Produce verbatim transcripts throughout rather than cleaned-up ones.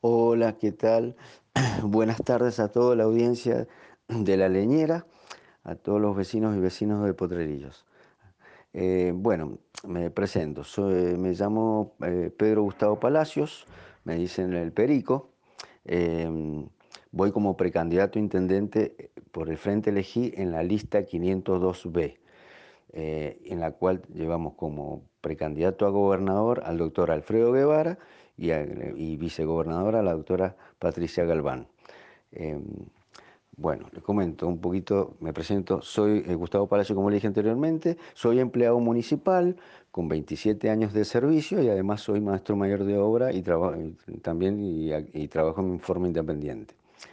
Hola, ¿qué tal? Buenas tardes a toda la audiencia de La Leñera, a todos los vecinos y vecinos de Potrerillos. Eh, bueno, me presento, soy- me llamo eh, Pedro Gustavo Palacios, me dicen el Perico. em, Voy como precandidato a intendente eh, por el Frente Elegí en la lista quinientos dos B, eh, en la cual llevamos como precandidato a gobernador al doctor Alfredo Guevara y, a- y vicegobernadora a la doctora Patricia Galván. Eh, bueno, les comento un poquito, me presento, soy eh, Gustavo Palacio, como le dije anteriormente, soy empleado municipal con veintisiete años de servicio y además soy maestro mayor de obra y, traba- y también y, y trabajo en forma independiente.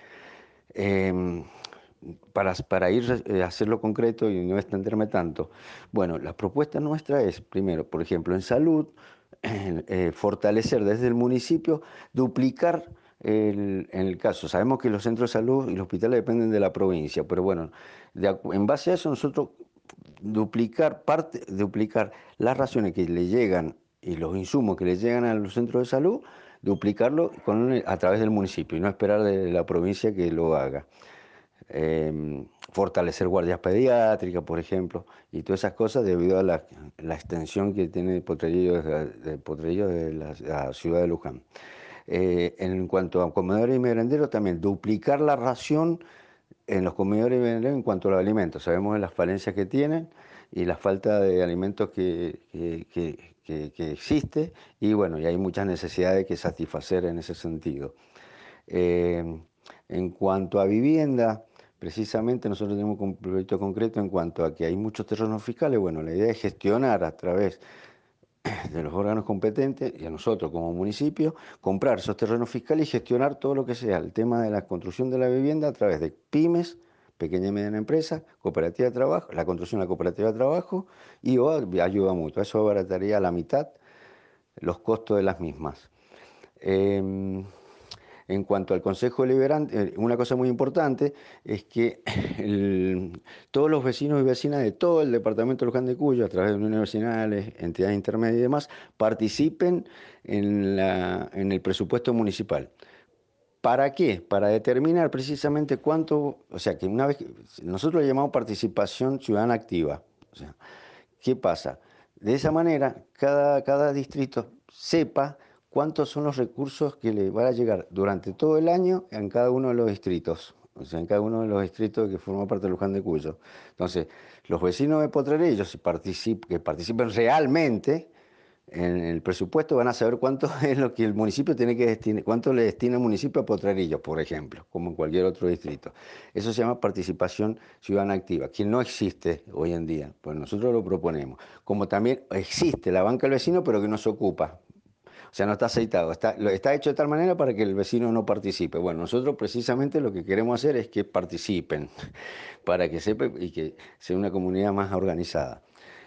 Em, para, para ir eh, a hacerlo concreto y no extenderme tanto, bueno, la propuesta nuestra es, primero, por ejemplo, en salud, eh, fortalecer desde el municipio, duplicar el, en el caso. Sabemos que los centros de salud y los hospitales dependen de la provincia, pero bueno, de acu- en base a eso nosotros duplicar parte, duplicar las raciones que le llegan y los insumos que le llegan a los centros de salud, duplicarlo con, a través del municipio y no esperar de la provincia que lo haga. Eh, fortalecer guardias pediátricas, por ejemplo, y todas esas cosas debido a la, la extensión que tiene Potrerillo de, de, Potrerillo de la, la ciudad de Luján. Eh, en cuanto a comedores y merenderos, también duplicar la ración en los comedores y merenderos en cuanto a los alimentos. Sabemos de las falencias que tienen y la falta de alimentos que, que, que, que, que existe, y bueno, y hay muchas necesidades que satisfacer en ese sentido. Eh, en cuanto a vivienda, precisamente nosotros tenemos un proyecto concreto en cuanto a que hay muchos terrenos fiscales. Bueno, la idea es gestionar a través de los órganos competentes y a nosotros como municipio, comprar esos terrenos fiscales y gestionar todo lo que sea el tema de la construcción de la vivienda a través de pymes, pequeña y mediana empresa, cooperativa de trabajo, la construcción de la cooperativa de trabajo y o ayuda mutua. Eso abarataría a la mitad los costos de las mismas. Eh, en cuanto al Consejo Deliberante, eh, una cosa muy importante es que el- todos los vecinos y vecinas de todo el departamento de Luján de Cuyo, a través de uniones vecinales, entidades intermedias y demás, participen en la- en el presupuesto municipal. ¿Para qué? Para determinar precisamente cuánto, o sea, que una vez que nosotros le llamamos participación ciudadana activa. O sea, ¿qué pasa? De esa manera, cada, cada distrito sepa cuántos son los recursos que le van a llegar durante todo el año en cada uno de los distritos, o sea, en cada uno de los distritos que forman parte de Luján de Cuyo. Entonces, los vecinos de Potrerillos si particip- que participen realmente en el presupuesto van a saber cuánto es lo que el municipio tiene que destinar, cuánto le destina el municipio a Potrerillos, por ejemplo, como en cualquier otro distrito. Eso se llama participación ciudadana activa, que no existe hoy en día, pues nosotros lo proponemos. Como también existe la banca del vecino, pero que no se ocupa. O sea, no está aceitado, está, lo- está hecho de tal manera para que el vecino no participe. Bueno, nosotros precisamente lo que queremos hacer es que participen, para que sepan y que sea una comunidad más organizada.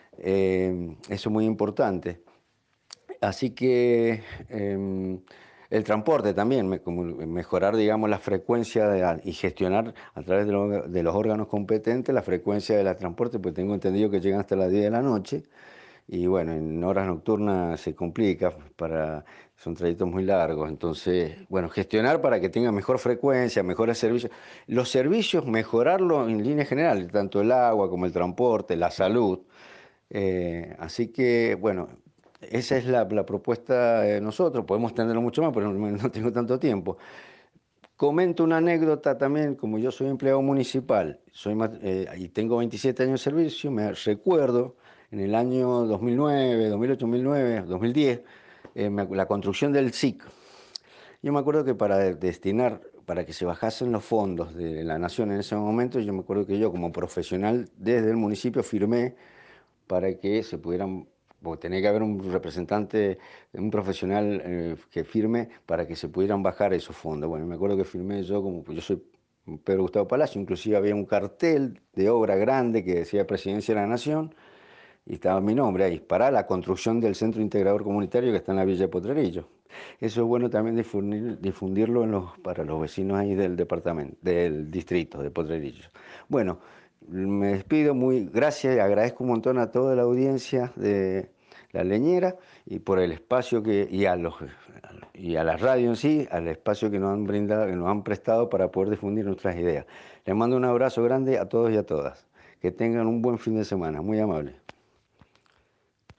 Eh, eso es muy importante. Así que em, el transporte también, me- como mejorar, digamos, la frecuencia de- y gestionar a través de, lo- de los órganos competentes la frecuencia del transporte, pues tengo entendido que llegan hasta las diez de la noche y bueno, en horas nocturnas se complica, para, son trayectos muy largos, entonces, bueno, gestionar para que tenga mejor frecuencia, mejores servicios. Los servicios, mejorarlo en línea general, tanto el agua como el transporte, la salud. Eh, así que, bueno, esa es la, la propuesta de nosotros. Podemos tenerlo mucho más, pero no, no tengo tanto tiempo. Comento una anécdota también, como yo soy empleado municipal soy, ma- eh, y tengo veintisiete años de servicio, me recuerdo en el año dos mil nueve, dos mil ocho, dos mil nueve, dos mil diez, eh, me- la construcción del S I C. Yo me acuerdo que para de- destinar, para que se bajasen los fondos de la nación en ese momento, yo me acuerdo que yo como profesional desde el municipio firmé para que se pudieran, porque tenía que haber un representante, un profesional eh, que firme para que se pudieran bajar esos fondos. Bueno, me acuerdo que firmé yo, como pues yo soy Pedro Gustavo Palacio, inclusive había un cartel de obra grande que decía Presidencia de la Nación, y estaba mi nombre ahí, para la construcción del Centro Integrador Comunitario que está en la Villa de Potrerillo. Eso es bueno también difundir- difundirlo en los, para los vecinos ahí del departamento, del distrito de Potrerillo. Bueno, me despido, muy gracias y agradezco un montón a toda la audiencia de La Leñera y por el espacio que, y a los, y a la radio en sí, al espacio que nos han brindado, que nos han prestado para poder difundir nuestras ideas. Les mando un abrazo grande a todos y a todas. Que tengan un buen fin de semana. Muy amable.